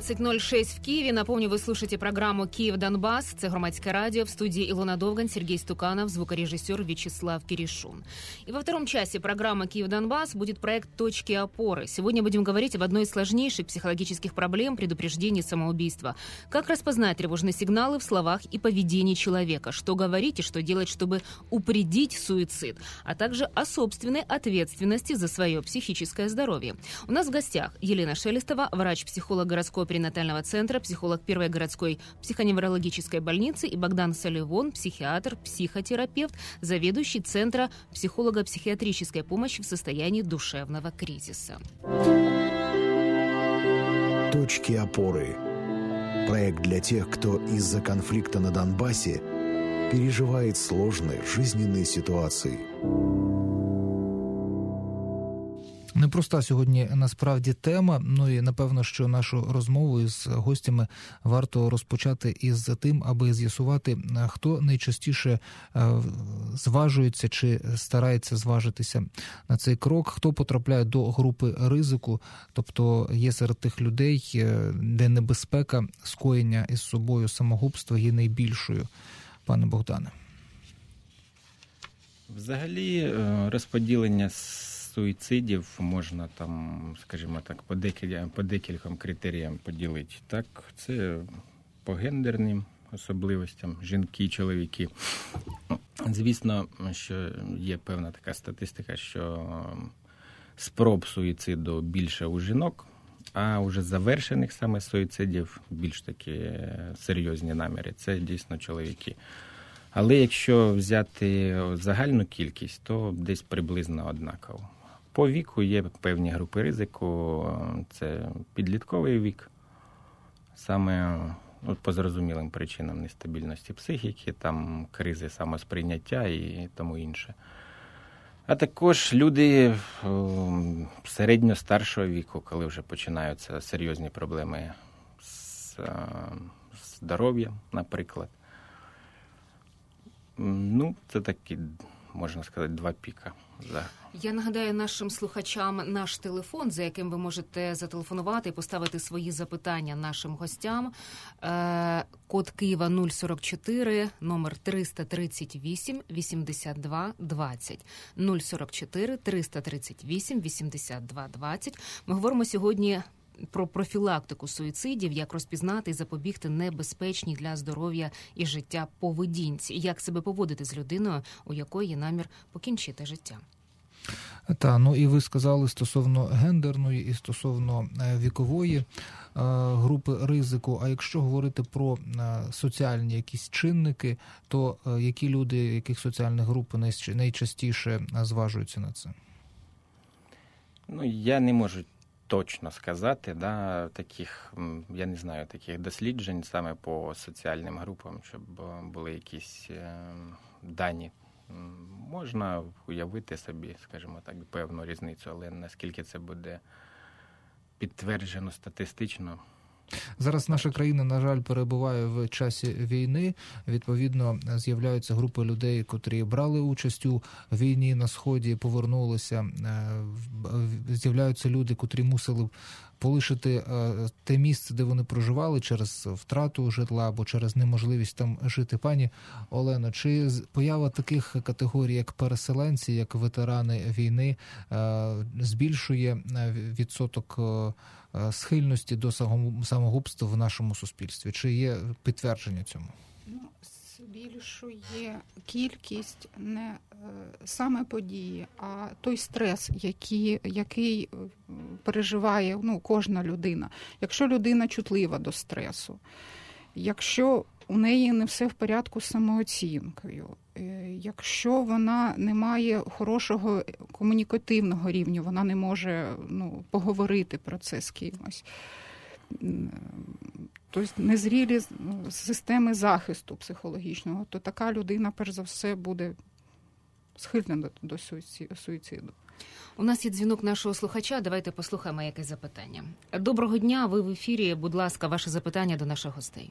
17:06 в Киеве. Напомню, вы слушаете программу «Киев-Донбасс». Это громадское радио. В студии Илона Довгань, Сергей Стуканов, звукорежиссер Вячеслав Киришун. И во втором часе программы «Киев-Донбасс» будет проект «Точки опоры». Сегодня будем говорить об одной из сложнейших психологических проблем предупреждения самоубийства. Как распознать тревожные сигналы в словах и поведении человека, что говорить и что делать, чтобы упредить суицид, а также о собственной ответственности за свое психическое здоровье. У нас в гостях Елена Шелестова, врач-психолог городского перинатального центра, психолог Первой городской психоневрологической больницы, и Богдан Саливон, психиатр, психотерапевт, заведующий Центра психолого-психиатрической помощи в состоянии душевного кризиса. Точки опоры. Проект для тех, кто из-за конфликта на Донбассе переживает сложные жизненные ситуации. Непроста сьогодні насправді тема, ну і напевно, що нашу розмову із гостями варто розпочати із тим, аби з'ясувати, хто найчастіше зважується чи старається зважитися на цей крок, хто потрапляє до групи ризику, тобто є серед тих людей, де небезпека скоєння із собою самогубства є найбільшою. Пане Богдане. Взагалі розподілення суїцидів можна там, скажімо так, по декільком критеріям поділити. Так, це по гендерним особливостям, жінки, чоловіки. Звісно, що є певна така статистика, що спроб суїциду більше у жінок, а уже завершених саме суїцидів більш такі серйозні наміри. Це дійсно чоловіки. Але якщо взяти загальну кількість, то десь приблизно однаково. По віку є певні групи ризику, це підлітковий вік, саме по зрозумілим причинам нестабільності психіки, там кризи самосприйняття і тому інше. А також люди середньо-старшого віку, коли вже починаються серйозні проблеми з здоров'ям, наприклад. Ну, це такі, можна сказати, два піка. Я нагадаю нашим слухачам наш телефон, за яким ви можете зателефонувати і поставити свої запитання нашим гостям. Код Києва 044, номер 338 82 20. 044 338 82 20. Ми говоримо сьогодні про профілактику суїцидів, як розпізнати і запобігти небезпечній для здоров'я і життя поведінці, як себе поводити з людиною, у якої є намір покінчити життя. Так, ну і ви сказали стосовно гендерної і стосовно вікової групи ризику. А якщо говорити про соціальні якісь чинники, то які люди, яких соціальних груп найчастіше зважуються на це? Ну, я не можу точно сказати, таких, я не знаю, таких досліджень саме по соціальним групам, щоб були якісь дані. Можна уявити собі, скажімо так, певну різницю, але наскільки це буде підтверджено статистично. Зараз наша країна, на жаль, перебуває в часі війни. Відповідно, з'являються групи людей, котрі брали участь у війні на Сході, повернулися. З'являються люди, котрі мусили полишити те місце, де вони проживали через втрату житла або через неможливість там жити. Пані Олено, чи поява таких категорій, як переселенці, як ветерани війни, збільшує відсоток схильності до самогубства в нашому суспільстві? Чи є підтвердження цьому? Збільшує кількість не саме події, а той стрес, який переживає кожна людина. Якщо людина чутлива до стресу, якщо у неї не все в порядку з самооцінкою, якщо вона не має хорошого комунікативного рівня, вона не може поговорити про це з кимось, тобто незрілі системи захисту психологічного, то така людина, перш за все, буде схильна до суїциду. У нас є дзвінок нашого слухача, давайте послухаємо якесь запитання. Доброго дня, ви в ефірі, будь ласка, ваше запитання до наших гостей.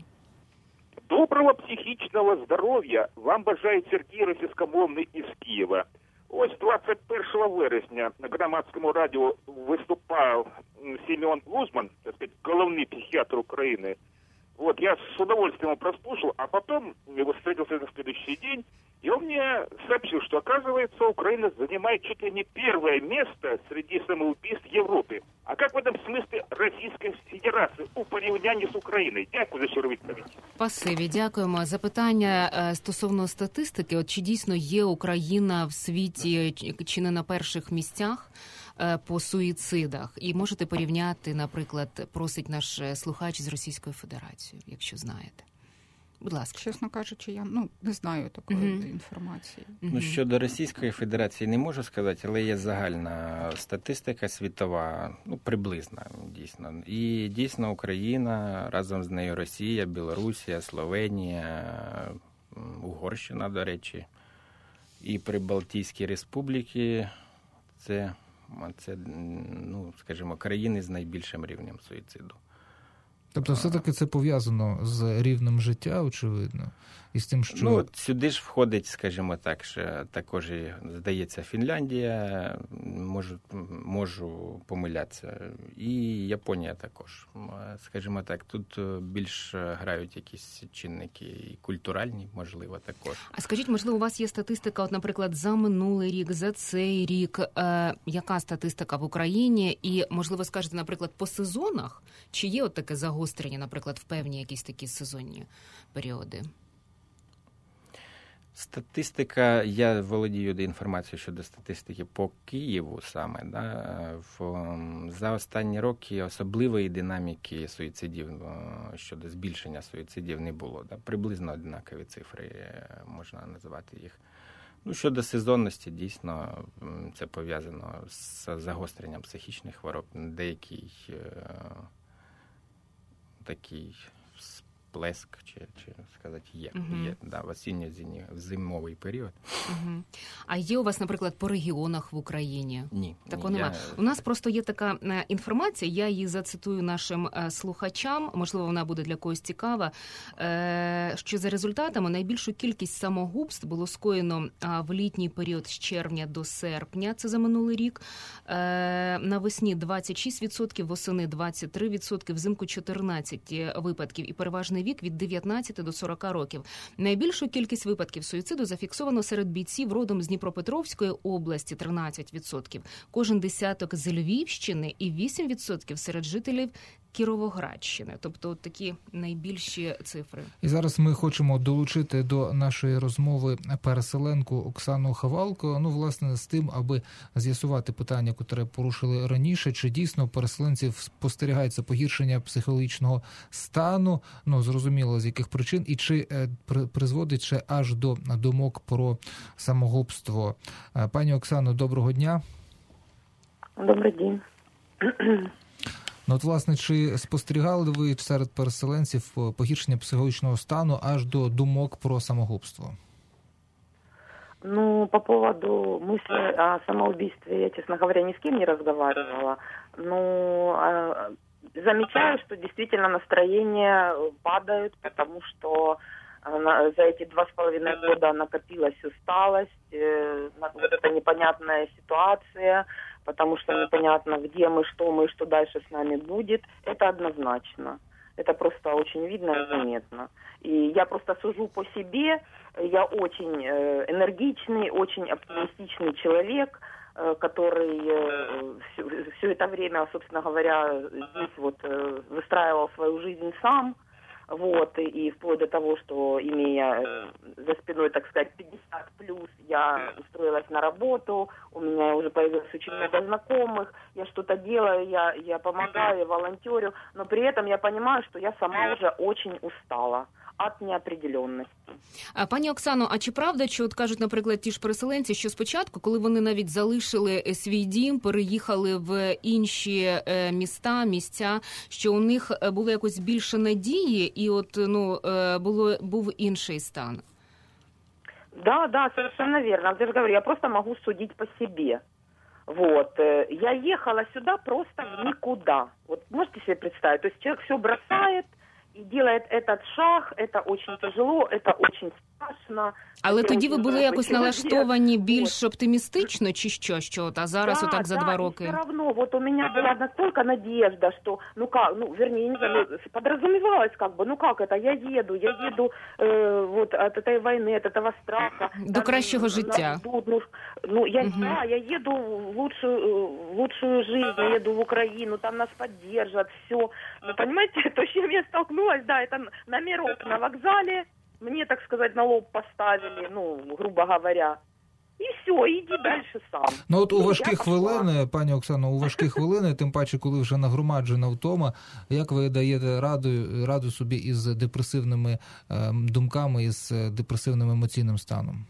Доброго психічного здоров'я вам бажає Сергій Російськомовний із Києва. Ось 21 вересня на громадському радіо виступав Семен Глузман, так сказать, головний психиатр України. Вот, я с удовольствием его прослушал, а потом его встретился на следующий день, и он мне сообщил, что, оказывается, Украина занимает чуть ли не первое место среди самоубийств Европы. А как в этом смысле Российская Федерация у порівнянні з Україною? Дякую за щиру відповідь. Спасибі, дякуємо. Запитання стосовно статистики. От чи дійсно є Україна в світі чи не на перших місцях по суїцидах? І можете порівняти, наприклад, просить наш слухач з Російською Федерацією, якщо знаєте. Будь ласка. Чесно кажучи, я не знаю такої інформації. Ну, щодо Російської Федерації не можу сказати, але є загальна статистика світова, приблизна, дійсно. І дійсно Україна, разом з нею Росія, Білорусія, Словенія, Угорщина, до речі, і Прибалтійські республіки – це, скажімо, країни з найбільшим рівнем суїциду. Тобто все-таки це пов'язано з рівнем життя, очевидно, і з тим, що... Сюди ж входить, скажімо так, що також, здається, Фінляндія, можу помилятися, і Японія також. Скажімо так, тут більш грають якісь чинники і культуральні, можливо, також. А скажіть, можливо, у вас є статистика, от, наприклад, за минулий рік, за цей рік, яка статистика в Україні? І, можливо, скажете, наприклад, по сезонах, чи є от таке загострення, наприклад, в певні якісь такі сезонні періоди? Статистика, я володію інформацією щодо статистики по Києву саме. За останні роки особливої динаміки суїцидів, щодо збільшення суїцидів не було. Приблизно однакові цифри, можна називати їх. Щодо сезонності, дійсно, це пов'язано з загостренням психічних хвороб. Деякий такий сплеск, чи сказати, є в осінньо-зимовий період. А є у вас, наприклад, по регіонах в Україні? Ні. Такого немає. У нас просто є така інформація, я її зацитую нашим слухачам, можливо, вона буде для когось цікава, що за результатами найбільшу кількість самогубств було скоєно в літній період з червня до серпня, це за минулий рік, навесні 26%, восени 23%, взимку 14 випадків і переважний вік від 19 до 40 років. Найбільшу кількість випадків суїциду зафіксовано серед бійців родом з Дніпропетровської області – 13%. Кожен десяток з Львівщини і 8% серед жителів Кіровоградщини. Тобто такі найбільші цифри. І зараз ми хочемо долучити до нашої розмови переселенку Оксану Хавалко, власне, з тим, аби з'ясувати питання, яке порушили раніше, чи дійсно у переселенців спостерігається погіршення психологічного стану, зрозуміло, з яких причин, і чи призводить ще аж до думок про самогубство. Пані Оксано, доброго дня. Добрий день. Власне, чи спостерігали ви серед переселенців погіршення психологічного стану аж до думок про самогубство? По поводу мысли о самоубийстве я, честно говоря, ни с кем не разговаривала. Замечаю, что действительно настроения падают, потому что за эти 2,5 года накопилась усталость, это непонятная ситуация, потому что непонятно, где мы, что дальше с нами будет. Это однозначно. Это просто очень видно и заметно. И я просто сужу по себе. Я очень энергичный, очень оптимистичный человек, который все это время, собственно говоря, здесь выстраивал свою жизнь сам. И вплоть до того, что, имея за спиной, так сказать, 50+, я устроилась на работу, у меня уже появилось очень много знакомых, я что-то делаю, я помогаю, я волонтерю, но при этом я понимаю, что я сама уже очень устала від неопределенності. Пані Оксано, а чи правда, що кажуть, наприклад, ті ж переселенці, що спочатку, коли вони навіть залишили свій дім, переїхали в інші місця, що у них було якось більше надії і був інший стан? Да, совершенно верно. Я же говорю, я просто могу судить по себе. Я ехала сюда просто в никуда. Можете себе представить? То есть человек все бросает и делает этот шаг, это очень тяжело, это очень страшно. Але тоді ви були якось налаштовані більш оптимістично, чи що? А зараз отак за 2 роки? Да, все равно, вот у меня была настолько надежда, что, вернее, не знаю, подразумевалось это, я еду вот от этой войны, от этого страха. До кращого життя. Я еду в лучшую жизнь, я еду в Украину, там нас поддержат, все. Вы понимаете, то, с чем я столкнулась, это номерок на вокзале, мне, так сказать, на лоб поставили, грубо говоря. І все, іди далі сам. От у важкі хвилини, пані Оксано, тим паче, коли вже нагромаджена втома, як ви даєте раду собі із депресивними думками, із депресивним емоційним станом?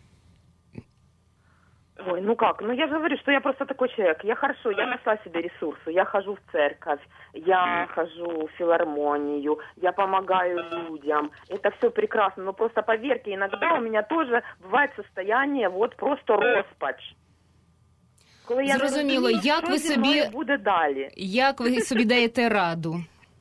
Ой, я же говорю, что я просто такой человек. Я нашла себе ресурсы. Я хожу в церковь, я хожу в филармонию, я помогаю людям. Это все прекрасно, но просто поверьте, иногда у меня тоже бывает состояние просто розпач. Коли я зрозуміло, як ви собі даєте раду?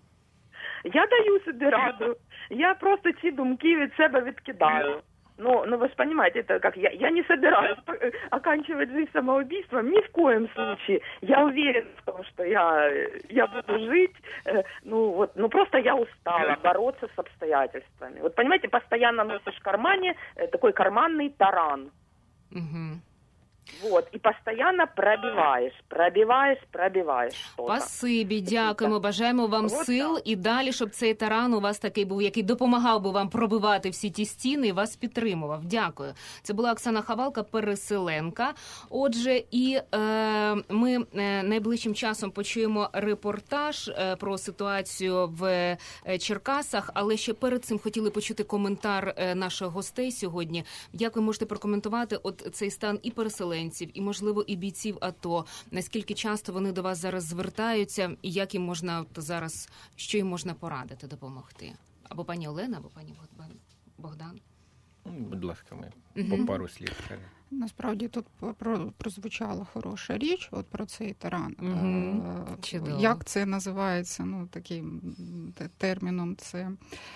Я даю собі раду. Я просто ці думки від себе відкидаю. Вы же понимаете, это как я не собираюсь оканчивать жизнь самоубийством ни в коем случае. Я уверена в том, что я буду жить. Просто я устала бороться с обстоятельствами. Вот понимаете, постоянно носишь в кармане такой карманный таран. Угу. И постоянно пробиваешь что-то. Спасибі, дякуємо, бажаємо вам сил і далі, щоб цей таран у вас такий був, який допомагав би вам пробивати всі ті стіни і вас підтримував. Дякую. Це була Оксана Хавалка, переселенка. Отже, і ми найближчим часом почуємо репортаж про ситуацію в Черкасах, але ще перед цим хотіли почути коментар наших гостей сьогодні. Як ви можете прокоментувати цей стан і переселенців, і, можливо, і бійців АТО? Наскільки часто вони до вас зараз звертаються, і як їм можна зараз, що їм можна порадити, допомогти? Або пані Олена, або пані Богдан? Будь ласка, ми по пару слів. Насправді тут прозвучала хороша річ про цей таран. Як це називається, таким терміном, це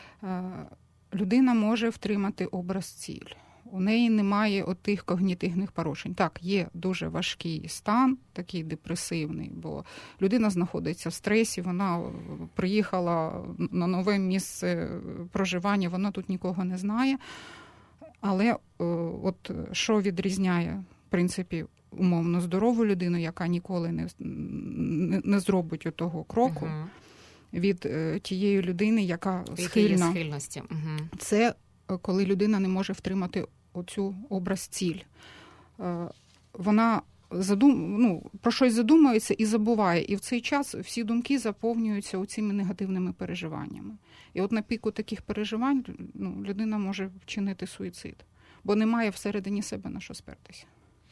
людина може втримати образ ціль. У неї немає тих когнітивних порушень. Так, є дуже важкий стан, такий депресивний, бо людина знаходиться в стресі, вона приїхала на нове місце проживання, вона тут нікого не знає. Але що відрізняє, в принципі, умовно здорову людину, яка ніколи не зробить того кроку, від тієї людини, яка схильна. Це коли людина не може втримати оцю образ-ціль. Вона про щось задумується і забуває. І в цей час всі думки заповнюються цими негативними переживаннями. І на піку таких переживань людина може вчинити суїцид, бо немає всередині себе на що спертися.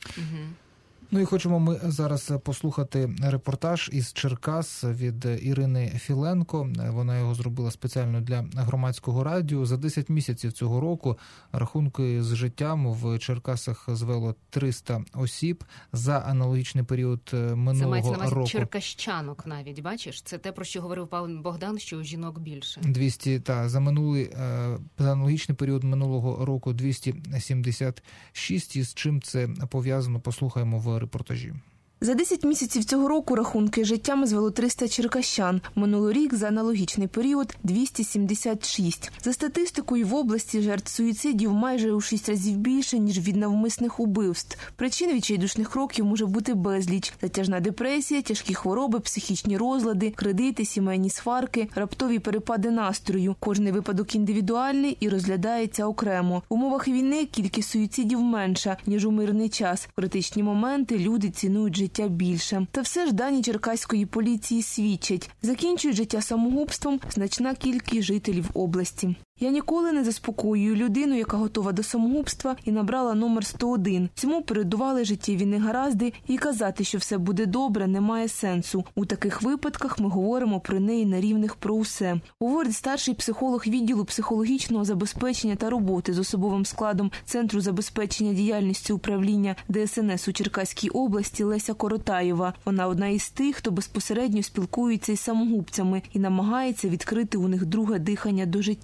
І хочемо ми зараз послухати репортаж із Черкас від Ірини Філенко. Вона його зробила спеціально для Громадського радіо. За 10 місяців цього року рахунки з життям в Черкасах звело 300 осіб. За аналогічний період минулого року. Це мається на увазі черкащанок навіть, бачиш? Це те, про що говорив пан Богдан, що у жінок більше. 200, за аналогічний період минулого року 276. І з чим це пов'язано, послухаємо в репортажі. За 10 місяців цього року рахунки життям звело 300 черкащан. Минулорік за аналогічний період 276. За статистикою, в області жертв суїцидів майже у 6 разів більше, ніж від навмисних убивств. Причин відчайдушних кроків може бути безліч. Затяжна депресія, тяжкі хвороби, психічні розлади, кредити, сімейні сварки, раптові перепади настрою. Кожний випадок індивідуальний і розглядається окремо. В умовах війни кількість суїцидів менша, ніж у мирний час. В критичні моменти люди цінують життя більше. Та все ж дані черкаської поліції свідчать. Закінчують життя самогубством значна кількість жителів області. Я ніколи не заспокоюю людину, яка готова до самогубства і набрала номер 101. Цьому передували життєві негаразди, і казати, що все буде добре, немає сенсу. У таких випадках ми говоримо про неї на рівних про усе. Говорить старший психолог відділу психологічного забезпечення та роботи з особовим складом Центру забезпечення діяльності управління ДСНС у Черкаській області Леся Коротаєва. Вона одна із тих, хто безпосередньо спілкується із самогубцями і намагається відкрити у них друге дихання до життя.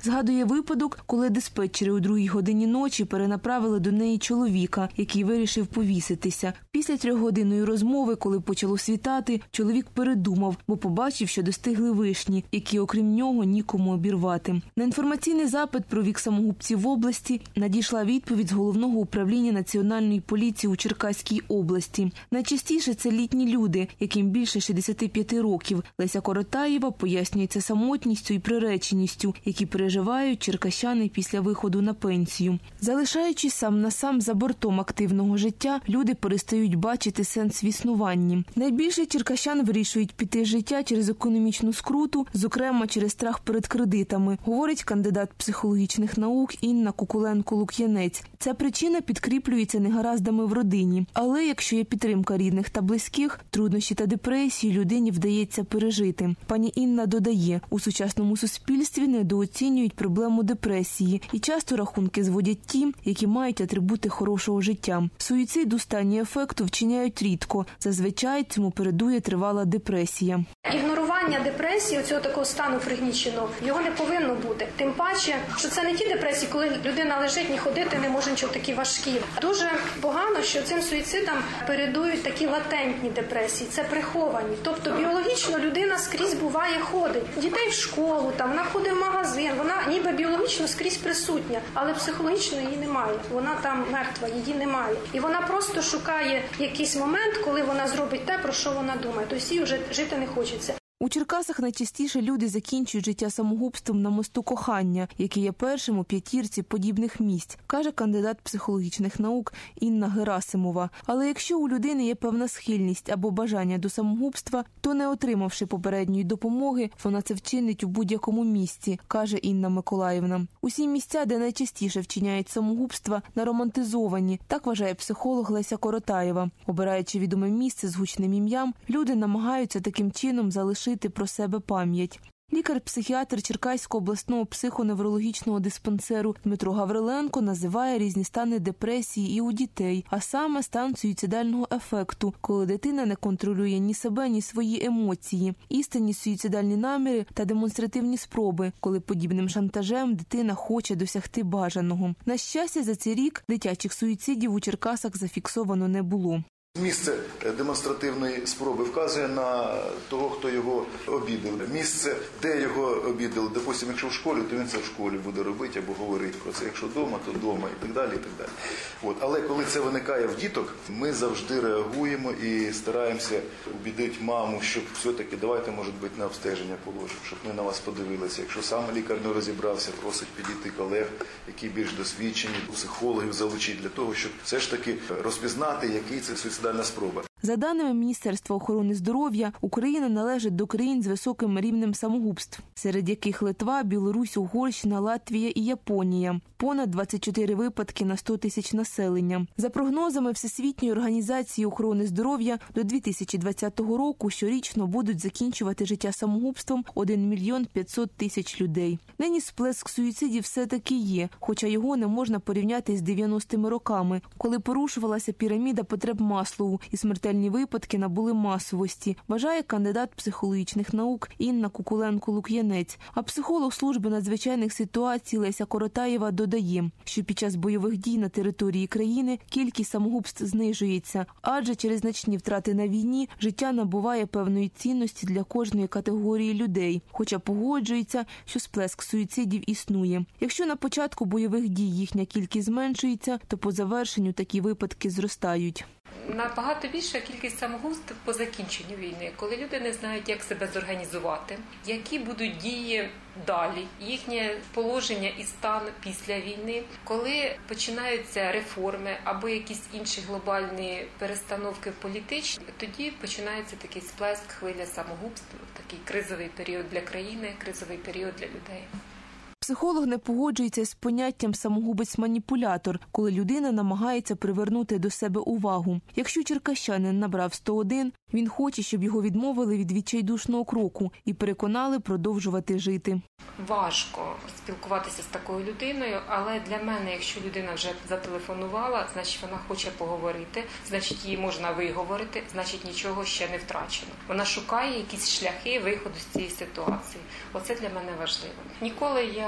Згадує випадок, коли диспетчери у 2-й годині ночі перенаправили до неї чоловіка, який вирішив повіситися. Після 3-годинної розмови, коли почало світати, чоловік передумав, бо побачив, що достигли вишні, які окрім нього нікому обірвати. На інформаційний запит про вік самогубців в області надійшла відповідь з Головного управління Національної поліції у Черкаській області. Найчастіше це літні люди, яким більше 65 років. Леся Коротаєва пояснює це самотністю і приреченістю, які переживають черкащани після виходу на пенсію. Залишаючись сам на сам за бортом активного життя, люди перестають бачити сенс в існуванні. Найбільше черкащан вирішують піти з життя через економічну скруту, зокрема через страх перед кредитами, говорить кандидат психологічних наук Інна Кукуленко-Лук'янець. Ця причина підкріплюється негараздами в родині. Але якщо є підтримка рідних та близьких, труднощі та депресію людині вдається пережити. Пані Інна додає, у сучасному суспільстві недооцінюють проблему депресії і часто рахунки зводять ті, які мають атрибути хорошого життя. Суїцид у стані ефекту вчиняють рідко. Зазвичай цьому передує тривала депресія. Ігнорування депресії, цього такого стану пригніченого, його не повинно бути. Тим паче, що це не ті депресії, коли людина лежить, ні ходити не може, нічого такі важкі. Дуже погано, що цим суїцидам передують такі латентні депресії, це приховані. Тобто біологічно людина скрізь буває ходить. Дітей в школу, там, вона ходить в магазин, вона ніби біологічно скрізь присутня, але психологічно її немає. Вона там мертва, її немає. І вона просто шукає якийсь момент, коли вона зробить те, про що вона думає. Тобто їй вже жити не хочеться. У Черкасах найчастіше люди закінчують життя самогубством на мосту кохання, який є першим у 5 подібних місць, каже кандидат психологічних наук Інна Герасимова. Але якщо у людини є певна схильність або бажання до самогубства, то не отримавши попередньої допомоги, вона це вчинить у будь-якому місці, каже Інна Миколаївна. Усі місця, де найчастіше вчиняють самогубства, наромантизовані, так вважає психолог Леся Коротаєва. Обираючи відоме місце з гучним ім'ям, люди намагаються таким чином залишити про себе пам'ять. Лікар-психіатр Черкаського обласного психоневрологічного диспансеру Дмитро Гавриленко називає різні стани депресії і у дітей, а саме стан суїцидального ефекту, коли дитина не контролює ні себе, ні свої емоції, істинні суїцидальні наміри та демонстративні спроби, коли подібним шантажем дитина хоче досягти бажаного. На щастя, за цей рік дитячих суїцидів у Черкасах зафіксовано не було. Місце демонстративної спроби вказує на того, хто його обідав. Місце, де його обідали, допустимо, якщо в школі, то він це в школі буде робити або говорити про це. Якщо вдома, то вдома і так далі, і так далі. Але коли це виникає в діток, ми завжди реагуємо і стараємося убідити маму, щоб все-таки давайте, може бути, на обстеження положимо, щоб ми на вас подивилися. Якщо сам лікар не розібрався, просить підійти колег, які більш досвідчені, психологів залучити для того, щоб все ж таки розпізнати, який це суїцидальна спроба. За даними Міністерства охорони здоров'я, Україна належить до країн з високим рівнем самогубств, серед яких Литва, Білорусь, Угорщина, Латвія і Японія. Понад 24 випадки на 100 тисяч населення. За прогнозами Всесвітньої організації охорони здоров'я, до 2020 року щорічно будуть закінчувати життя самогубством 1 мільйон 500 тисяч людей. Нині сплеск суїцидів все-таки є, хоча його не можна порівняти з 90-ми роками, коли порушувалася піраміда потреб Маслоу і смертельні випадки набули масовості, вважає кандидат психологічних наук Інна Кукуленко-Лук'янець. А психолог служби надзвичайних ситуацій Леся Коротаєва додає, що під час бойових дій на території країни кількість самогубств знижується, адже через значні втрати на війні життя набуває певної цінності для кожної категорії людей, хоча погоджується, що сплеск суїцидів існує. Якщо на початку бойових дій їхня кількість зменшується, то по завершенню такі випадки зростають. Набагато більша кількість самогубств по закінченню війни, коли люди не знають, як себе зорганізувати, які будуть дії далі, їхнє положення і стан після війни, коли починаються реформи або якісь інші глобальні перестановки політичні, тоді починається такий сплеск, хвиля самогубств, такий кризовий період для країни, кризовий період для людей. Психолог не погоджується з поняттям «самогубець-маніпулятор», коли людина намагається привернути до себе увагу. Якщо черкащанин набрав 101, він хоче, щоб його відмовили від відчайдушного кроку і переконали продовжувати жити. Важко спілкуватися з такою людиною, але для мене, якщо людина вже зателефонувала, значить вона хоче поговорити, значить її можна виговорити, значить нічого ще не втрачено. Вона шукає якісь шляхи виходу з цієї ситуації. Оце для мене важливо. Ніколи я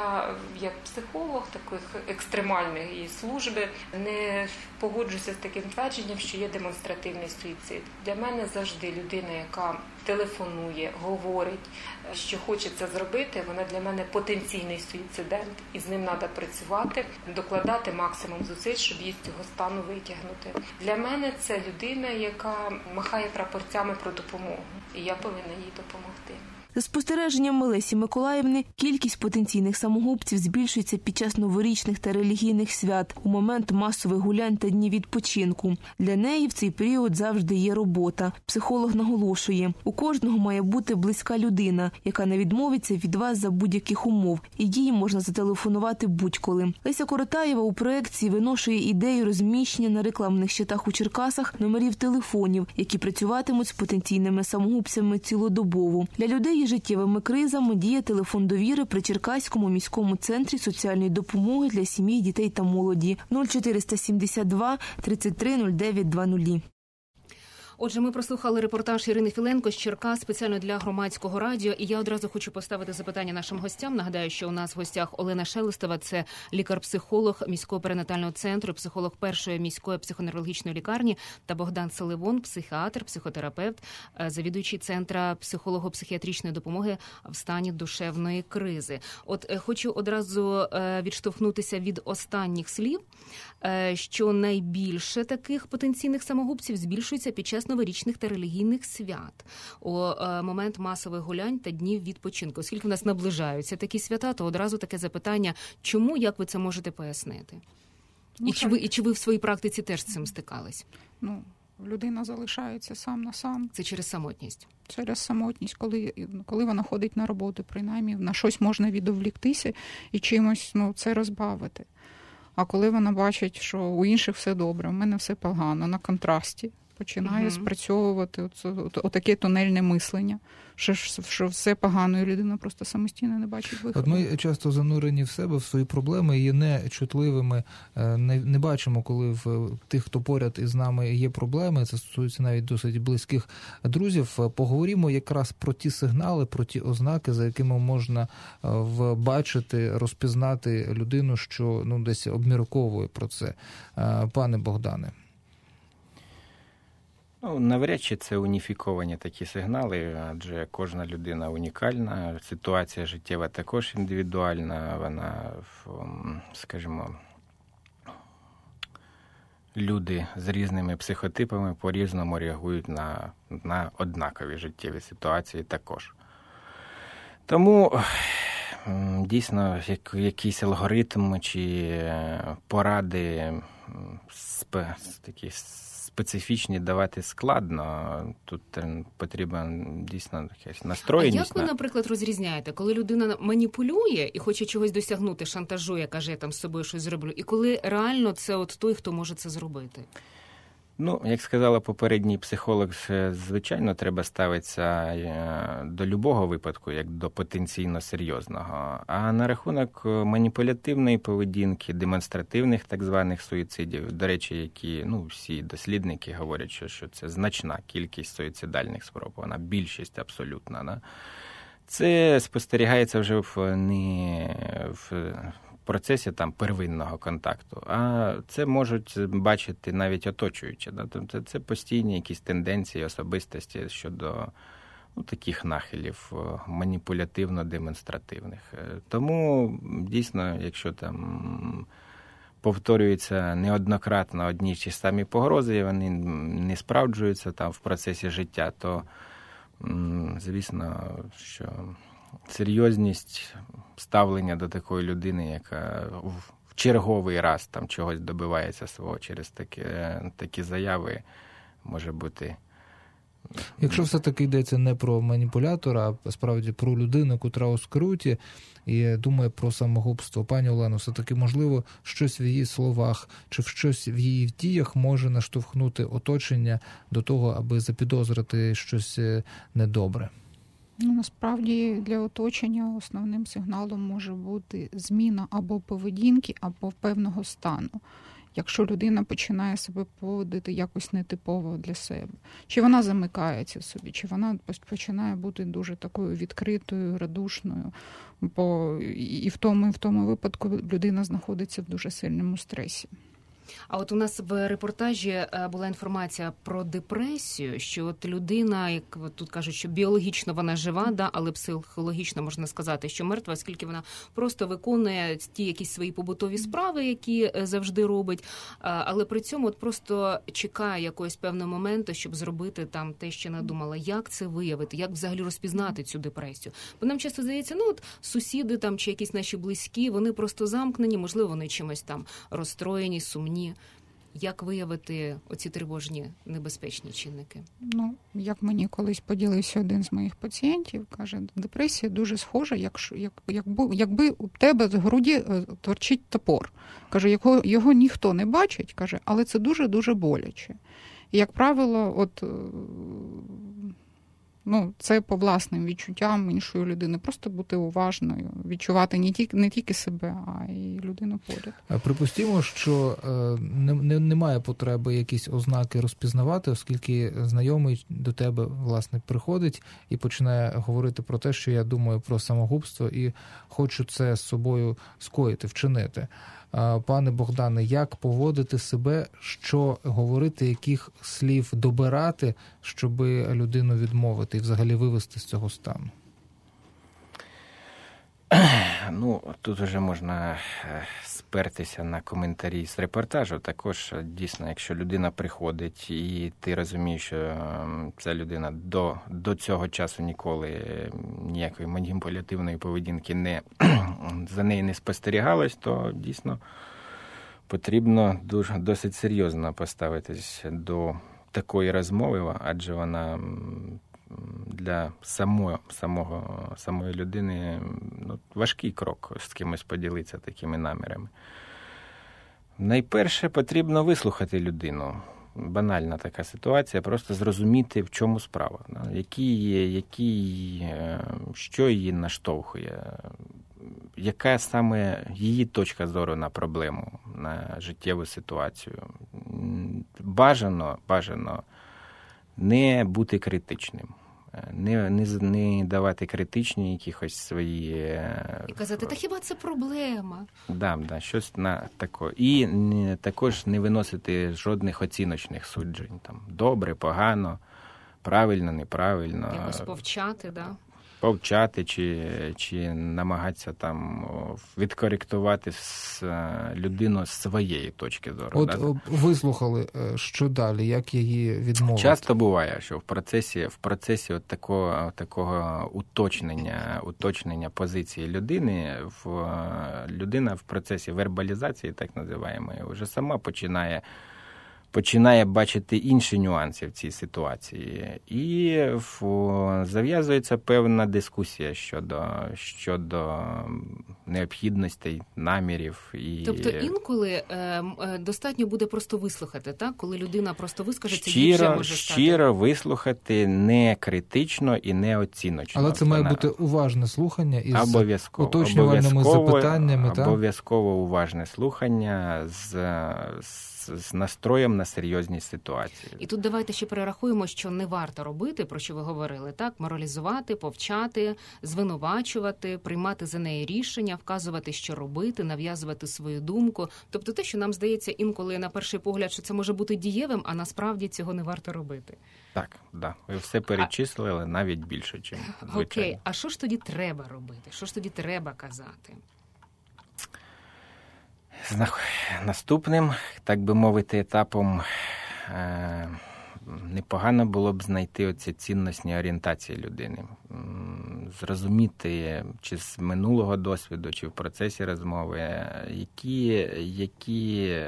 я, як психолог таких екстремальної служби, не погоджуся з таким твердженням, що є демонстративний суїцид. Для мене завжди людина, яка телефонує, говорить, що хоче це зробити, вона для мене потенційний суїцидент, і з ним треба працювати, докладати максимум зусиль, щоб її з цього стану витягнути. Для мене це людина, яка махає прапорцями про допомогу, і я повинна їй допомогти. За спостереженнями Лесі Миколаївни, кількість потенційних самогубців збільшується під час новорічних та релігійних свят, у момент масових гулянь та днів відпочинку. Для неї в цей період завжди є робота. Психолог наголошує, у кожного має бути близька людина, яка не відмовиться від вас за будь-яких умов, і їй можна зателефонувати будь-коли. Леся Коротаєва у проекції виношує ідею розміщення на рекламних щитах у Черкасах номерів телефонів, які працюватимуть з потенційними самогубцями цілодобово. Для людей із життєвими кризами діє телефон довіри при Черкаському міському центрі соціальної допомоги для сім'ї, дітей та молоді 0472 33 09 20. Отже, ми прослухали репортаж Ірини Філенко з Черкас спеціально для Громадського радіо. І я одразу хочу поставити запитання нашим гостям. Нагадаю, що у нас в гостях Олена Шелестова, це лікар-психолог міського перинатального центру, психолог першої міської психоневрологічної лікарні, та Богдан Селивон, психіатр, психотерапевт, завідуючий центра психолого-психіатричної допомоги в стані душевної кризи. От хочу одразу відштовхнутися від останніх слів, що найбільше таких потенційних самогубців збільшується під час новорічних та релігійних свят, у момент масових гулянь та днів відпочинку. Оскільки в нас наближаються такі свята, то одразу таке запитання, чому, як ви це можете пояснити? І чи ви в своїй практиці теж з цим стикались? Людина залишається сам на сам. Це через самотність? Через самотність, коли вона ходить на роботу, принаймні, на щось можна відволіктися і чимось це розбавити. А коли вона бачить, що у інших все добре, у мене все погано, на контрасті, починає спрацьовувати отаке тунельне мислення, що все погано, і людина просто самостійно не бачить виходу. От ми часто занурені в себе, в свої проблеми, є нечутливими, не бачимо, коли в тих, хто поряд із нами є проблеми, це стосується навіть досить близьких друзів. Поговоримо якраз про ті сигнали, про ті ознаки, за якими можна бачити, розпізнати людину, що десь обмірковує про це. Пане Богдане. Навряд чи це уніфіковані такі сигнали, адже кожна людина унікальна, ситуація життєва також індивідуальна, вона, скажімо, люди з різними психотипами по-різному реагують на однакові життєві ситуації також. Тому дійсно якийсь алгоритм чи поради такі специфічні давати складно. Тут потрібна дійсно якась настроєність. А як ви, наприклад, розрізняєте, коли людина маніпулює і хоче чогось досягнути, шантажує, каже, я там з собою щось зроблю, і коли реально це от той, хто може це зробити? Як сказала попередній психолог, звичайно, треба ставитися до любого випадку, як до потенційно серйозного. А на рахунок маніпулятивної поведінки, демонстративних так званих суїцидів, до речі, які всі дослідники говорять, що це значна кількість суїцидальних спроб, вона більшість абсолютна. Це спостерігається вже в процесі первинного контакту, а це можуть бачити навіть оточуючі. Тобто це постійні якісь тенденції особистості щодо таких нахилів маніпулятивно-демонстративних. Тому дійсно, якщо там повторюються неоднократно одні ті самі погрози, вони не справджуються там в процесі життя, то, звісно, що серйозність ставлення до такої людини, яка в черговий раз там чогось добивається свого через такі заяви, може бути. Якщо все-таки йдеться не про маніпулятора, а справді про людину, котра у скруті і думає про самогубство. Пані Олено, все-таки, можливо, щось в її словах чи щось в її діях може наштовхнути оточення до того, аби запідозрити щось недобре? Насправді для оточення основним сигналом може бути зміна або поведінки, або певного стану. якщо людина починає себе поводити якось нетипово для себе. Чи вона замикається в собі, чи вона починає бути дуже такою відкритою, радушною, бо і в тому випадку людина знаходиться в дуже сильному стресі. А от у нас в репортажі була інформація про депресію, що от людина, як тут кажуть, що біологічно вона жива, да, але психологічно можна сказати, що мертва, оскільки вона просто виконує ті якісь свої побутові справи, які завжди робить, але при цьому от просто чекає якогось певного моменту, щоб зробити там те, що надумала. Як це виявити? Як взагалі розпізнати цю депресію? Бо нам часто здається, ну от сусіди там чи якісь наші близькі, вони просто замкнені, можливо, вони чимось там розстроєні, сумні. Як виявити оці тривожні небезпечні чинники? Ну, як мені колись поділився один з моїх пацієнтів, каже, депресія дуже схожа, якби у тебе з груді торчить топор. Каже, його ніхто не бачить, каже, але це дуже-дуже боляче. І, як правило, от, ну, це по власним відчуттям іншої людини. Просто бути уважною, відчувати не тільки себе, а й людину поряд. Припустімо, що немає потреби якісь ознаки розпізнавати, оскільки знайомий до тебе, власне, приходить і починає говорити про те, що я думаю про самогубство і хочу це з собою скоїти, вчинити. Пане Богдане, як поводити себе, що говорити, яких слів добирати, щоб людину відмовити і взагалі вивести з цього стану? Ну, тут вже можна спертися на коментарі з репортажу. Також, дійсно, якщо людина приходить і ти розумієш, що ця людина до цього часу ніколи ніякої маніпулятивної поведінки за нею не спостерігалось, то дійсно потрібно досить серйозно поставитись до такої розмови, адже вона для самої людини важкий крок з кимось поділитися такими намірами. Найперше потрібно вислухати людину. Банальна така ситуація, просто зрозуміти, в чому справа. Що її наштовхує, яка саме її точка зору на проблему, на життєву ситуацію. Бажано не бути критичним. Не давати критичні якихось свої... І казати, та хіба це проблема? Да, щось на таке. І також не виносити жодних оціночних суджень. Там, добре, погано, правильно, неправильно. Якось повчати, да? Повчати чи намагатися там відкоректувати людину з своєї точки зору. От вислухали, що далі, як її відмовити? Часто буває, що в процесі от такого уточнення позиції людини, людина в процесі вербалізації, так називаємо, вже сама починає бачити інші нюанси в цій ситуації. І зав'язується певна дискусія щодо необхідностей, намірів. Тобто інколи достатньо буде просто вислухати, так? Коли людина просто вискажеться, їй вже може стати. Щиро вислухати, не критично і не оціночно. Але це має бути уважне слухання із уточнювальними запитаннями. Обов'язково уважне слухання з настроєм на серйозні ситуації. І тут давайте ще перерахуємо, що не варто робити, про що ви говорили, так? Моралізувати, повчати, звинувачувати, приймати за неї рішення, вказувати, що робити, нав'язувати свою думку. Тобто те, що нам здається інколи на перший погляд, що це може бути дієвим, а насправді цього не варто робити. Так, да. Ви все перечислили, навіть більше, ніж звичайно. Окей, а що ж тоді треба робити? Що ж тоді треба казати? Наступним, так би мовити, етапом непогано було б знайти оці цінностні орієнтації людини. Зрозуміти, чи з минулого досвіду, чи в процесі розмови, які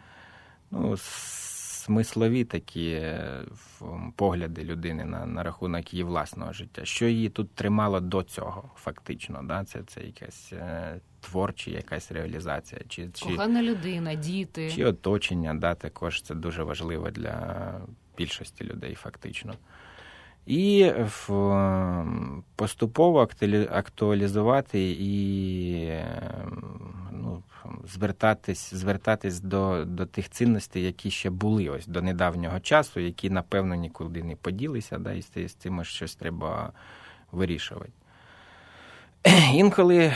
смислові такі погляди людини на рахунок її власного життя. Що її тут тримало до цього, фактично. Да? Це якась творча якась реалізація. Кохана людина, діти. Чи оточення, да, також це дуже важливо для більшості людей, фактично. І поступово актуалізувати і звертатись до тих цінностей, які ще були ось до недавнього часу, які, напевно, нікуди не поділися, да, і з цим щось треба вирішувати. Інколи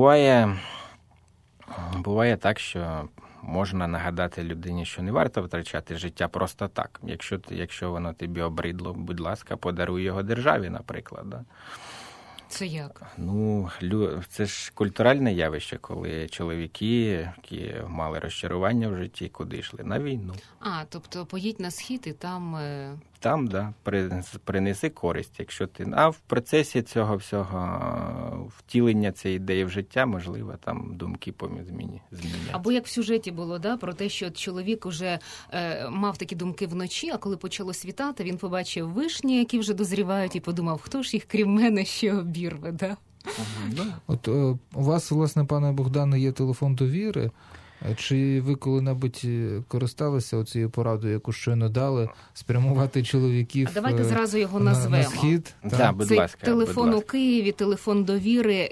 буває так, що можна нагадати людині, що не варто втрачати життя просто так. Якщо воно тобі обридло, будь ласка, подаруй його державі, наприклад. Да? Це як? Ну, це ж культуральне явище, коли чоловіки, які мали розчарування в житті, куди йшли? На війну. Тобто поїдь на схід і там... Там, да, принеси користь. Якщо ти... А в процесі цього всього втілення цієї ідеї в життя, можливо, там думки зміняться. Або як в сюжеті було, да, про те, що чоловік уже мав такі думки вночі, а коли почало світати, він побачив вишні, які вже дозрівають, і подумав, хто ж їх, крім мене, ще обірве, да? От у вас, власне, пане Богдане, є телефон довіри. Чи ви коли-небудь користалися цією порадою, яку щойно дали, спрямувати чоловіків давайте зразу його назвемо. На схід? Да, будь Це ласка, телефон у Києві, телефон довіри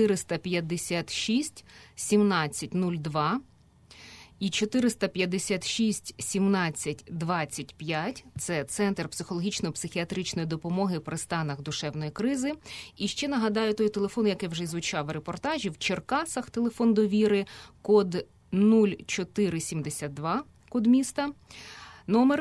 456 1702 і 456 17 25. Це Центр психологічно-психіатричної допомоги при станах душевної кризи. І ще нагадаю той телефон, який вже звучав в репортажі, в Черкасах телефон довіри, код 0472, код міста, номер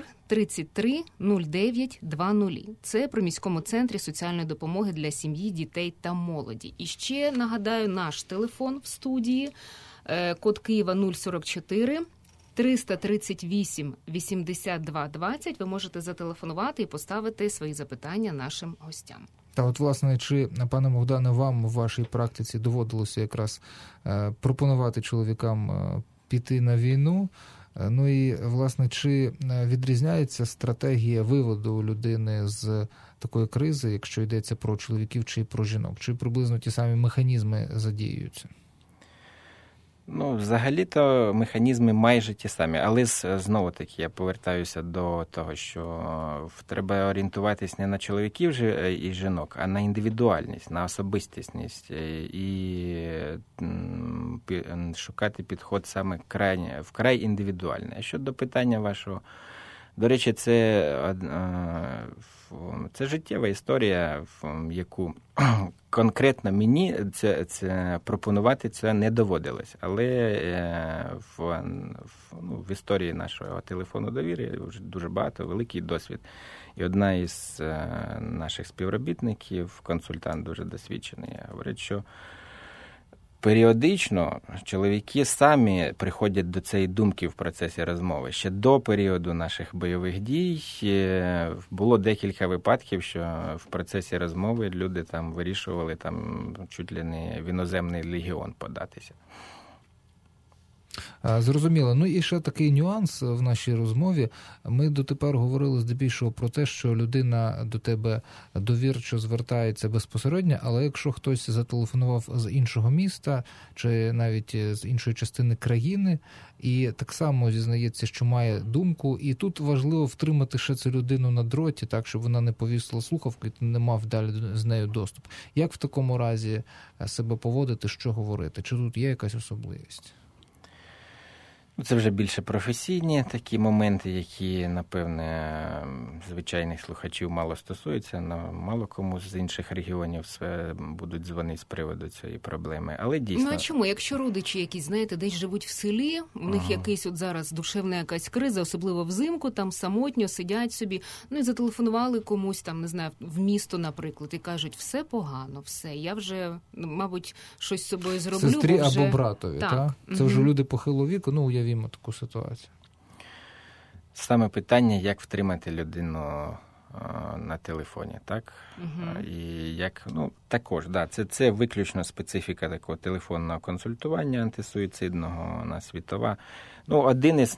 330920. Це при міському центрі соціальної допомоги для сім'ї, дітей та молоді. І ще нагадаю наш телефон в студії, код Києва 044 338 82 20. Ви можете зателефонувати і поставити свої запитання нашим гостям. Та от, власне, чи, пане Богдане, вам у вашій практиці доводилося якраз пропонувати чоловікам піти на війну? Ну і, власне, чи відрізняється стратегія виводу людини з такої кризи, якщо йдеться про чоловіків чи про жінок? Чи приблизно ті самі механізми задіюються? Ну, взагалі-то механізми майже ті самі, але знову-таки я повертаюся до того, що треба орієнтуватись не на чоловіків і жінок, а на індивідуальність, на особистісність і шукати підход саме вкрай індивідуальний. А щодо питання вашого, до речі, це життєва історія, в яку конкретно мені це пропонувати це не доводилось. Але в історії нашого телефону довіри вже дуже багато, великий досвід. І одна із наших співробітників, консультант дуже досвідчений, говорить, що періодично чоловіки самі приходять до цієї думки в процесі розмови. Ще до періоду наших бойових дій було декілька випадків, що в процесі розмови люди там вирішували там чуть ли не в іноземний легіон податися. Зрозуміло. Ну і ще такий нюанс в нашій розмові. Ми дотепер говорили здебільшого про те, що людина до тебе довірчо звертається безпосередньо, але якщо хтось зателефонував з іншого міста чи навіть з іншої частини країни і так само зізнається, що має думку, і тут важливо втримати ще цю людину на дроті, так, щоб вона не повісила слухавку і ти не мав далі з нею доступ. Як в такому разі себе поводити, що говорити? Чи тут є якась особливість? Це вже більше професійні такі моменти, які, напевне, звичайних слухачів мало стосуються, мало кому з інших регіонів будуть дзвонити з приводу цієї проблеми. Але дійсно... Ну а чому? Якщо родичі якісь, знаєте, десь живуть в селі, у них якийсь от зараз душевна якась криза, особливо взимку, там самотньо сидять собі, ну і зателефонували комусь там, не знаю, в місто, наприклад, і кажуть, все погано, все, я вже, мабуть, щось з собою зроблю. Сестрі вже... або братові, так? Це вже люди похилого віку, ну, уявімо таку ситуацію. Саме питання, як втримати людину на телефоні, так? І як, ну, також, да, це виключно специфіка такого телефонного консультування антисуїцидного, вона світова. Ну, один із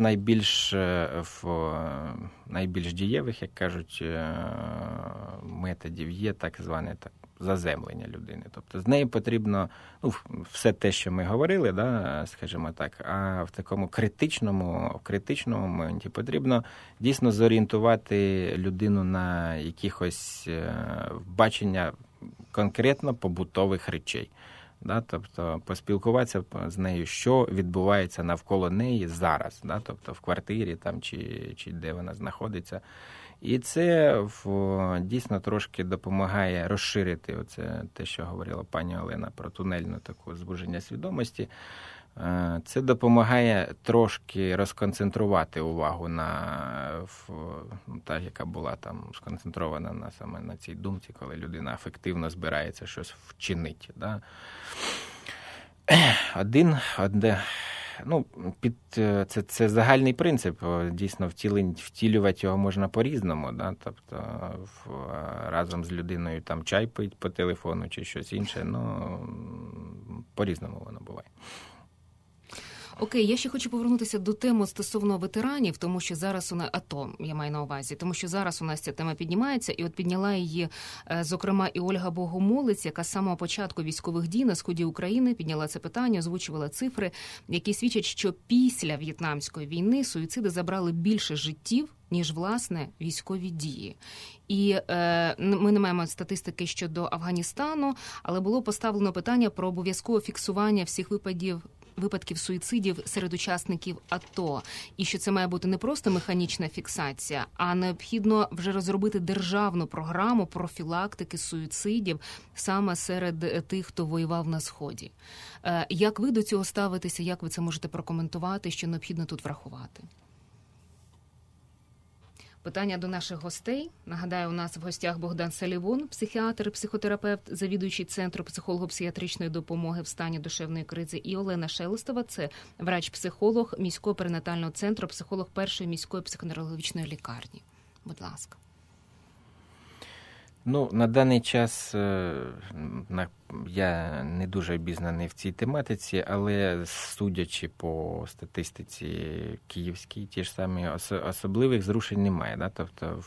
найбільш дієвих, як кажуть, методів є так зване заземлення людини. Тобто з нею потрібно, ну, все те, що ми говорили, да, скажімо так, а в такому критичному моменті потрібно дійсно зорієнтувати людину на якихось бачення конкретно побутових речей. Да? Тобто поспілкуватися з нею, що відбувається навколо неї зараз, да? Тобто в квартирі там, чи де вона знаходиться. І це дійсно трошки допомагає розширити оце те, що говорила пані Олена про тунельну таку звуження свідомості. Це допомагає трошки розконцентрувати увагу та, яка була там сконцентрована саме на цій думці, коли людина афективно збирається щось вчинити. Да? Це загальний принцип. Дійсно, втілювати його можна по-різному. Да? Тобто разом з людиною там чай пить по телефону чи щось інше. По-різному воно буває. Окей, я ще хочу повернутися до теми стосовно ветеранів, тому що зараз АТО, я маю на увазі, тому що зараз у нас ця тема піднімається, і от підняла її, зокрема, і Ольга Богомолець, яка з самого початку військових дій на сході України підняла це питання, озвучувала цифри, які свідчать, що після В'єтнамської війни суїциди забрали більше життів, ніж, власне, військові дії. І ми не маємо статистики щодо Афганістану, але було поставлено питання про обов'язкове фіксування всіх випадків суїцидів серед учасників АТО. І що це має бути не просто механічна фіксація, а необхідно вже розробити державну програму профілактики суїцидів саме серед тих, хто воював на Сході. Як ви до цього ставитеся, як ви це можете прокоментувати, що необхідно тут врахувати? Питання до наших гостей. Нагадаю, у нас в гостях Богдан Салівон, психіатр, психотерапевт, завідуючий Центру психолого-психіатричної допомоги в стані душевної кризи, і Олена Шелестова, це врач-психолог міського перинатального центру, психолог першої міської психоневрологічної лікарні. Будь ласка. На даний час я не дуже обізнаний в цій тематиці, але судячи по статистиці київській, ті ж самі, особливих зрушень немає. Да? Тобто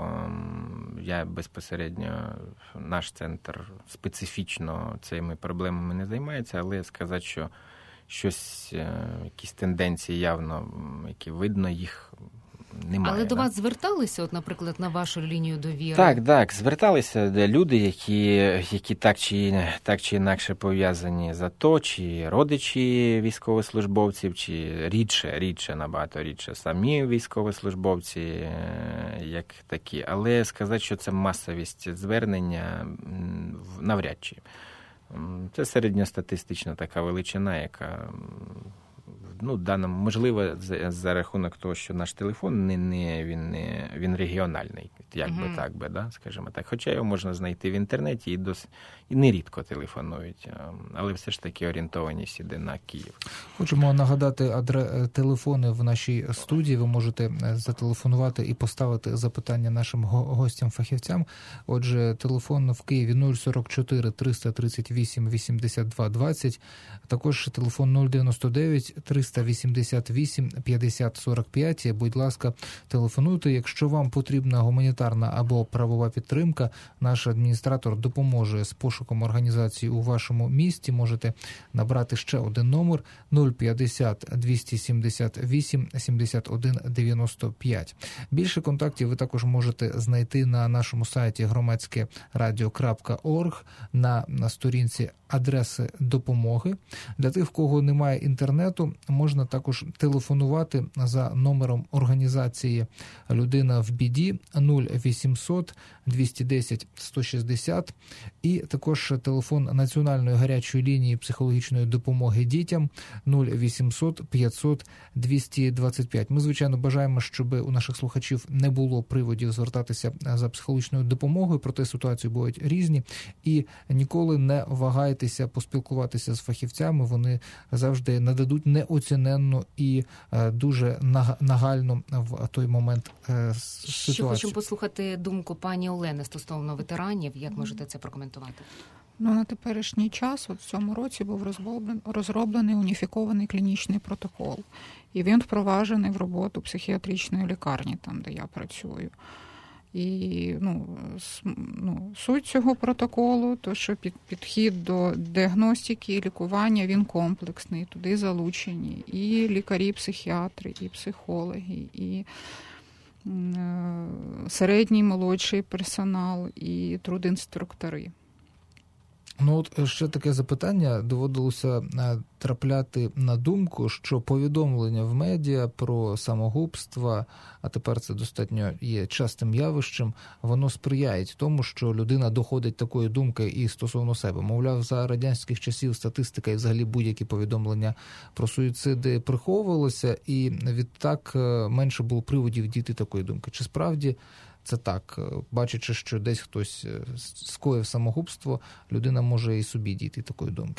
я безпосередньо, наш центр специфічно цими проблемами не займається, але сказати, що якісь тенденції явно, які видно, їх немає. Але до вас зверталися, от, наприклад, на вашу лінію довіри? Так, зверталися люди, які так чи інакше пов'язані з АТО, чи родичі військовослужбовців, чи набагато рідше самі військовослужбовці, як такі. Але сказати, що це масовість звернення, навряд чи. Це середньостатистична така величина, яка... даному, можливо, за рахунок того, що наш телефон він регіональний, скажімо так. Хоча його можна знайти в інтернеті і нерідко телефонують, але все ж таки орієнтованість іде на Київ. Хочемо нагадати телефони в нашій студії. Ви можете зателефонувати і поставити запитання нашим гостям-фахівцям. Отже, телефон в Києві 044 338 82 20, також телефон 099 388 50 45. Будь ласка, телефонуйте. Якщо вам потрібна гуманітарна або правова підтримка, наш адміністратор допоможе з пошуком організації у вашому місті. Можете набрати ще один номер 050 278 71 95. Більше контактів ви також можете знайти на нашому сайті громадськерадіо.орг на сторінці адреси допомоги. Для тих, в кого немає інтернету, можна також телефонувати за номером організації «Людина в біді» 0800 210 160 і також телефон Національної гарячої лінії психологічної допомоги дітям 0800 500 225. Ми, звичайно, бажаємо, щоб у наших слухачів не було приводів звертатися за психологічною допомогою, проте ситуації бувають різні, і ніколи не вагайтеся поспілкуватися з фахівцями, вони завжди нададуть неоціненну і дуже нагальну в той момент ситуацію. Ще хочемо послухати думку пані Олени стосовно ветеранів. Як можете це прокоментувати? На теперішній час, в цьому році, був розроблений уніфікований клінічний протокол. І він впроваджений в роботу психіатричної лікарні, там, де я працюю. І суть цього протоколу, то що підхід до діагностики і лікування, він комплексний. Туди залучені і лікарі-психіатри, і психологи, і середній, молодший персонал, і трудінструктори. Ну, от ще таке запитання. Доводилося трапляти на думку, що повідомлення в медіа про самогубства, а тепер це достатньо є частим явищем, воно сприяє тому, що людина доходить такої думки і стосовно себе. Мовляв, за радянських часів статистика і взагалі будь-які повідомлення про суїциди приховувалося, і відтак менше було приводів дійти такої думки. Чи справді це так? Бачачи, що десь хтось скоїв самогубство, людина може і собі дійти такої думки.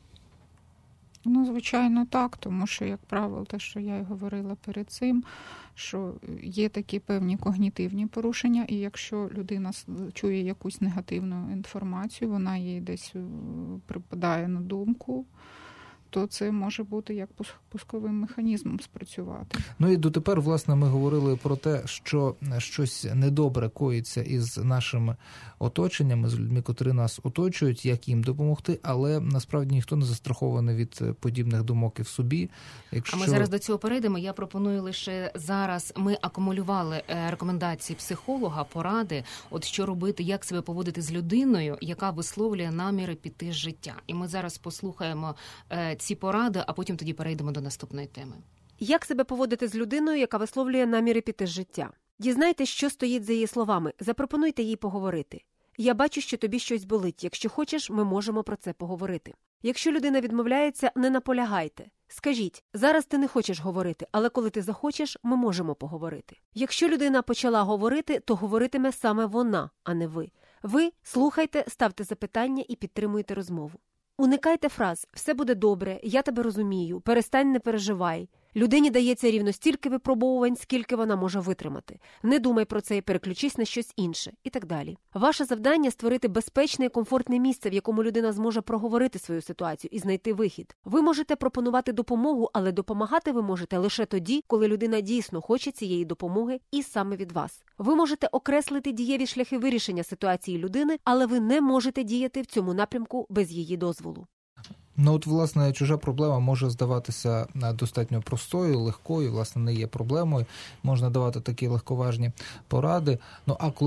Ну, звичайно, так, тому що, як правило, те, що я й говорила перед цим, що є такі певні когнітивні порушення, і якщо людина чує якусь негативну інформацію, вона їй десь припадає на думку, то це може бути як пусковим механізмом спрацювати. Ну і дотепер, власне, ми говорили про те, що щось недобре коїться із нашим оточенням, з людьми, котрі нас оточують, як їм допомогти, але насправді ніхто не застрахований від подібних думок і в собі. А ми зараз до цього перейдемо. Я пропоную лише зараз, ми акумулювали рекомендації психолога, поради, от що робити, як себе поводити з людиною, яка висловлює наміри піти з життя. І ми зараз послухаємо ці поради, а потім тоді перейдемо до наступної теми. Як себе поводити з людиною, яка висловлює наміри піти з життя? Дізнайтесь, що стоїть за її словами. Запропонуйте їй поговорити. Я бачу, що тобі щось болить. Якщо хочеш, ми можемо про це поговорити. Якщо людина відмовляється, не наполягайте. Скажіть, зараз ти не хочеш говорити, але коли ти захочеш, ми можемо поговорити. Якщо людина почала говорити, то говоритиме саме вона, а не ви. Ви слухайте, ставте запитання і підтримуйте розмову. Уникайте фраз «все буде добре», «я тебе розумію», «перестань, не переживай». Людині дається рівно стільки випробовувань, скільки вона може витримати. Не думай про це і переключись на щось інше. І так далі. Ваше завдання – створити безпечне і комфортне місце, в якому людина зможе проговорити свою ситуацію і знайти вихід. Ви можете пропонувати допомогу, але допомагати ви можете лише тоді, коли людина дійсно хоче цієї допомоги і саме від вас. Ви можете окреслити дієві шляхи вирішення ситуації людини, але ви не можете діяти в цьому напрямку без її дозволу. Ну от, власне, чужа проблема може здаватися достатньо простою, легкою, власне, не є проблемою. Можна давати такі легковажні поради. Ну, а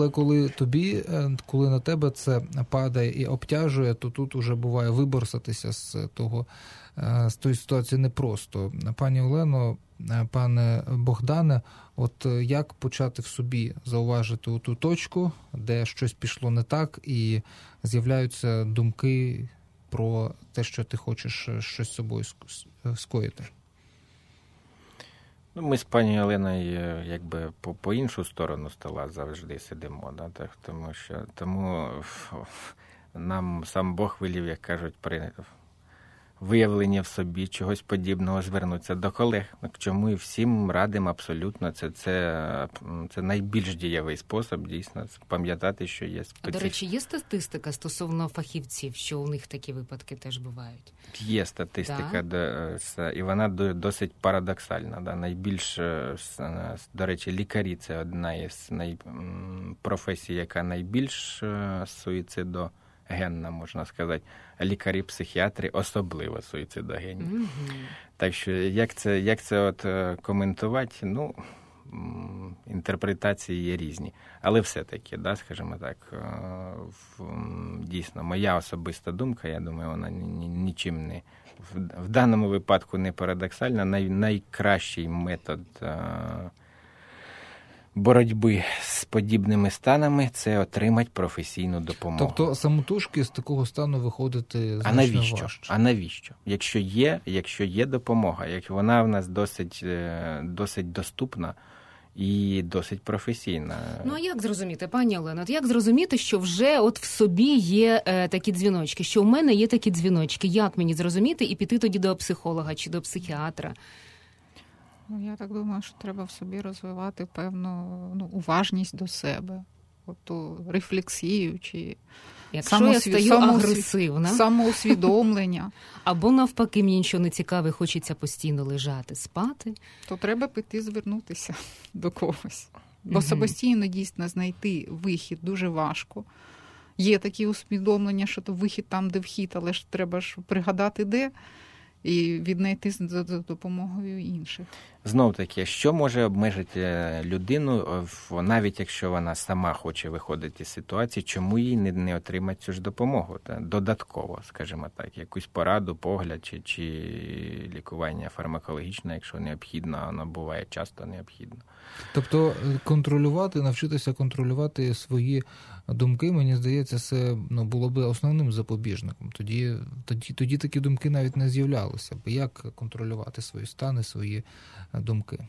коли на тебе це падає і обтяжує, то тут уже буває виборсатися з тої ситуації непросто. Пані Олено, пане Богдане, от як почати в собі зауважити ту точку, де щось пішло не так і з'являються думки про те, що ти хочеш щось з собою скоїти? Ну, ми з пані Оленою якби по іншу сторону стола завжди сидимо, да? Так, тому нам сам Бог велів, як кажуть, при виявленні в собі чогось подібного звернутися до колег. Чому і всім радимо абсолютно. Це найбільш дієвий спосіб, дійсно, пам'ятати, що є специфіка. До речі, є статистика стосовно фахівців, що у них такі випадки теж бувають? Є статистика, і вона досить парадоксальна. Да? Найбільш, до речі, лікарі – це одна із професій, яка найбільш суїцидогенна, можна сказати. Лікарі-психіатри особливо суїцидогенні. Mm-hmm. Так що, як це от коментувати? Ну, інтерпретації є різні. Але все-таки, да, скажімо так, дійсно, моя особиста думка, я думаю, вона нічим не, в даному випадку не парадоксальна. Найкращий метод боротьби з подібними станами – це отримати професійну допомогу. Тобто самотужки з такого стану виходити значно важче. А навіщо? Якщо є допомога, як вона в нас досить доступна і досить професійна. Ну, а як зрозуміти, пані Олено, як зрозуміти, що вже от в собі є такі дзвіночки, що в мене є такі дзвіночки? Як мені зрозуміти і піти тоді до психолога чи до психіатра? Я так думаю, що треба в собі розвивати певну уважність до себе, оту рефлексію чи якщо я стаю агресивна, самоусвідомлення. Або навпаки, мені нічого не цікаве, хочеться постійно лежати, спати. То треба піти звернутися до когось. Бо самостійно дійсно знайти вихід дуже важко. Є такі усвідомлення, що то вихід там, де вхід, але ж треба ж пригадати де. і віднайти за допомогою інших. Знов таки, що може обмежити людину, навіть якщо вона сама хоче виходити з ситуації, чому їй не отримати цю ж допомогу? Додатково, скажімо так, якусь пораду, погляд чи лікування фармакологічне, якщо необхідно, воно буває часто необхідно. Тобто навчитися контролювати свої думки, мені здається, це було би основним запобіжником. Тоді такі думки навіть не з'являлися б. Як контролювати свої стани, свої думки?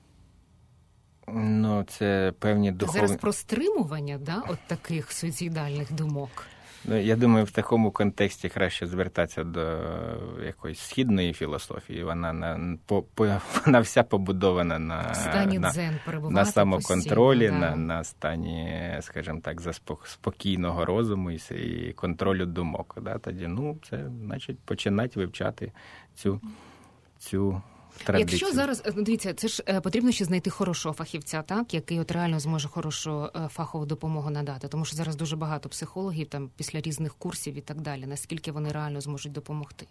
Це певні духовні... Зараз про стримування, от таких суїцидальних думок. Я думаю, в такому контексті краще звертатися до якоїсь східної філософії. Вона вся побудована на самоконтролі, на стані, скажімо так, спокійного розуму і контролю думок. Тоді, це значить починати вивчати цю традицію. Якщо зараз, дивіться, це ж потрібно ще знайти хорошого фахівця, так, який реально зможе хорошу фахову допомогу надати. Тому що зараз дуже багато психологів там після різних курсів і так далі. Наскільки вони реально зможуть допомогти?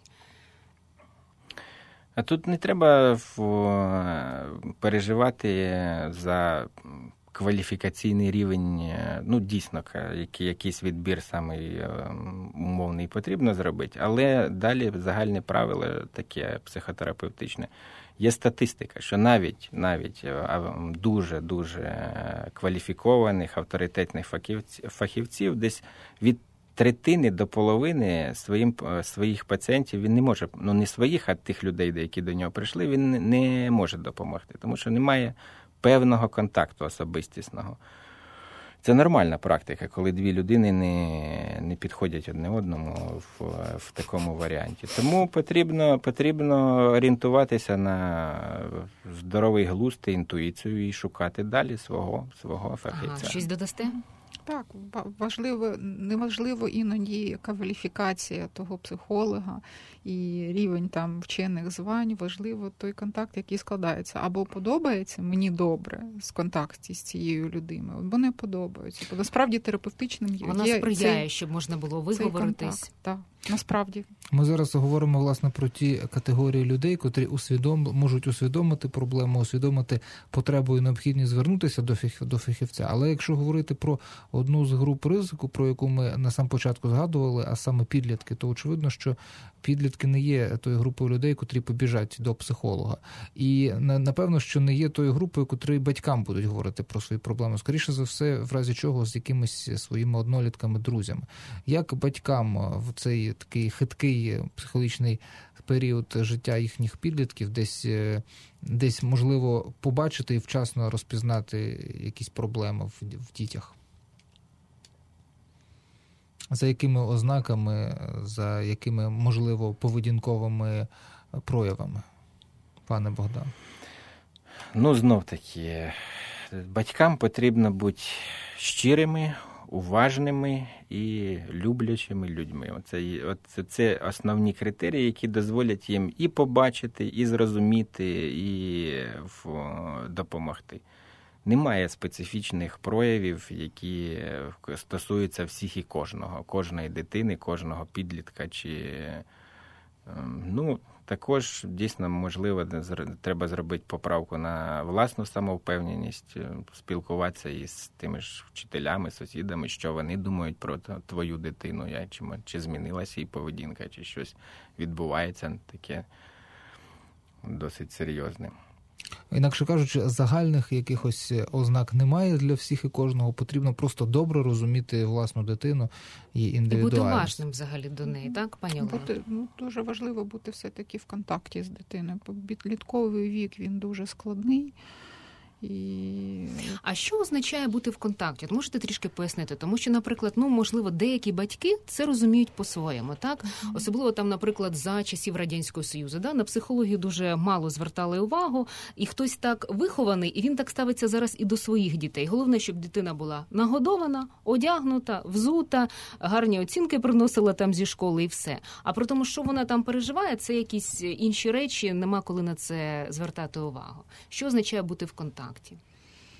А тут не треба переживати за кваліфікаційний рівень, дійсно, якийсь відбір самий умовний потрібно зробити, але далі загальне правило таке психотерапевтичне. Є статистика, що навіть дуже-дуже кваліфікованих, авторитетних фахівців десь від третини до половини своїх пацієнтів він не може, не своїх, а тих людей, які до нього прийшли, він не може допомогти, тому що немає певного контакту особистісного. Це нормальна практика, коли дві людини не підходять одне одному в такому варіанті. Тому потрібно орієнтуватися на здоровий глузд і інтуїцію і шукати далі свого фахівця. Щось додасте? Так, неважливо іноді кваліфікація того психолога і рівень там вчених звань, важливо той контакт, який складається. Або подобається мені добре з контакті з цією людиною, або не подобається. Бо насправді терапевтичним є. Вона сприяє, щоб можна було виговоритись. Так, насправді. Ми зараз говоримо, власне, про ті категорії людей, котрі можуть усвідомити проблему, усвідомити потребу і необхідність звернутися до фахівця. Але якщо говорити про одну з груп ризику, про яку ми на сам початку згадували, а саме підлітки, то очевидно, що підлітки не є тою групою людей, котрі побіжать до психолога. І напевно, що не є тою групою, котрі батькам будуть говорити про свої проблеми. Скоріше за все, в разі чого з якимись своїми однолітками, друзями. Як батькам в цей такий хиткий психологічний період життя їхніх підлітків десь можливо побачити і вчасно розпізнати якісь проблеми в дітях? За якими ознаками, за якими, можливо, поведінковими проявами, пане Богдан? Знов-таки, батькам потрібно бути щирими, уважними і люблячими людьми. Це основні критерії, які дозволять їм і побачити, і зрозуміти, і допомогти. Немає специфічних проявів, які стосуються всіх і кожної дитини, кожного підлітка. Також, дійсно, можливо, треба зробити поправку на власну самовпевненість, спілкуватися із тими ж вчителями, сусідами, що вони думають про твою дитину, чи змінилася її поведінка, чи щось відбувається таке досить серйозне. Інакше кажучи, загальних якихось ознак немає для всіх і кожного. Потрібно просто добре розуміти власну дитину і індивідуальність. І бути уважним взагалі до неї, так, пані Олено? Дуже важливо бути все-таки в контакті з дитиною. Підлітковий вік, він дуже складний. А що означає бути в контакті? Можете трішки пояснити? Тому що, наприклад, можливо, деякі батьки це розуміють по-своєму, так? Особливо там, наприклад, за часів Радянського Союзу, на психологію дуже мало звертали увагу, і хтось так вихований, і він так ставиться зараз і до своїх дітей. Головне, щоб дитина була нагодована, одягнута, взута, гарні оцінки приносила там зі школи і все. А про тому, що вона там переживає, це якісь інші речі, нема коли на це звертати увагу. Що означає бути в контакті?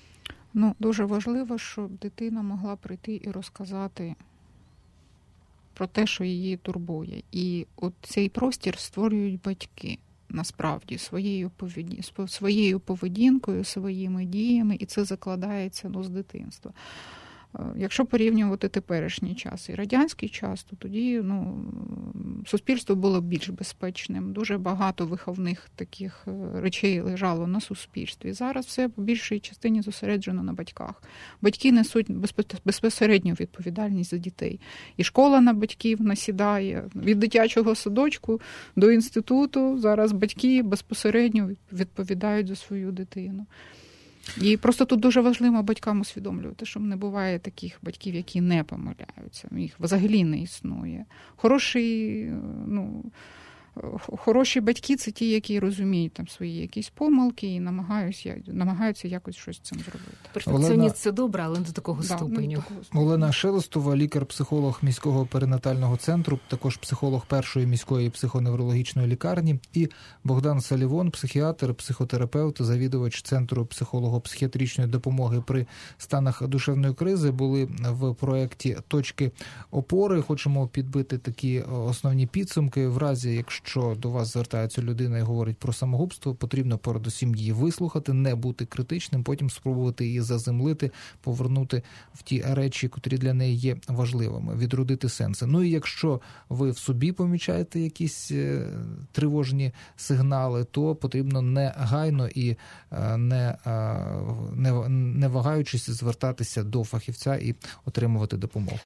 Дуже важливо, щоб дитина могла прийти і розказати про те, що її турбує. І от цей простір створюють батьки. Насправді, своєю поведінкою, своїми діями, і це закладається з дитинства. Якщо порівнювати теперішній час і радянський час, то тоді суспільство було більш безпечним. Дуже багато виховних таких речей лежало на суспільстві. Зараз все по більшій частині зосереджено на батьках. Батьки несуть безпосередню відповідальність за дітей. І школа на батьків насідає. Від дитячого садочку до інституту зараз батьки безпосередньо відповідають за свою дитину. І просто тут дуже важливо батькам усвідомлювати, що не буває таких батьків, які не помиляються. Їх взагалі не існує. Хороші батьки – це ті, які розуміють там свої якісь помилки і намагаються якось щось з цим зробити. Перфекціоніст – це добре, але не до такого ступеню. Олена Шелестова, лікар-психолог міського перинатального центру, також психолог першої міської психоневрологічної лікарні, і Богдан Салівон, психіатр, психотерапевт, завідувач Центру психолого-психіатричної допомоги при станах душевної кризи, були в проєкті «Точки опори». Хочемо підбити такі основні підсумки. В разі, якщо до вас звертається людина і говорить про самогубство, потрібно передусім її вислухати, не бути критичним, потім спробувати її заземлити, повернути в ті речі, котрі для неї є важливими, відродити сенси. І якщо ви в собі помічаєте якісь тривожні сигнали, то потрібно негайно і не вагаючись звертатися до фахівця і отримувати допомогу.